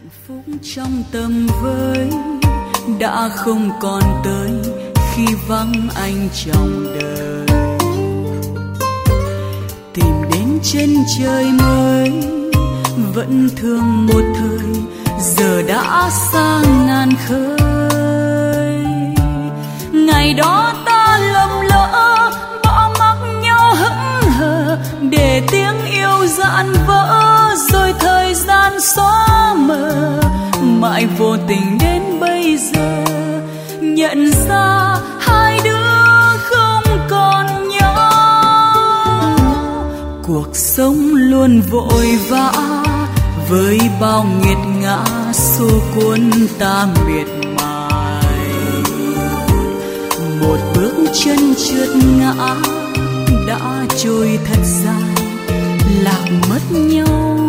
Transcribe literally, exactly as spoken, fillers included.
hạnh phúc trong tầm với đã không còn tới khi vắng anh trong đời. Tìm đến chân trời mới vẫn thương một thời, giờ đã xa ngàn khơi. Ngày đó ta lầm lỡ bỏ mặc nhau hững hờ, để tiếng yêu dạn vỡ rồi thời gian xóa mờ. Mãi vô tình đến bây giờ nhận ra hai đứa không còn nhau. Cuộc sống luôn vội vã với bao nghiệt ngã, xô cuốn ta miệt mài. Một bước chân trượt ngã đã trôi thật dài, lạc mất nhau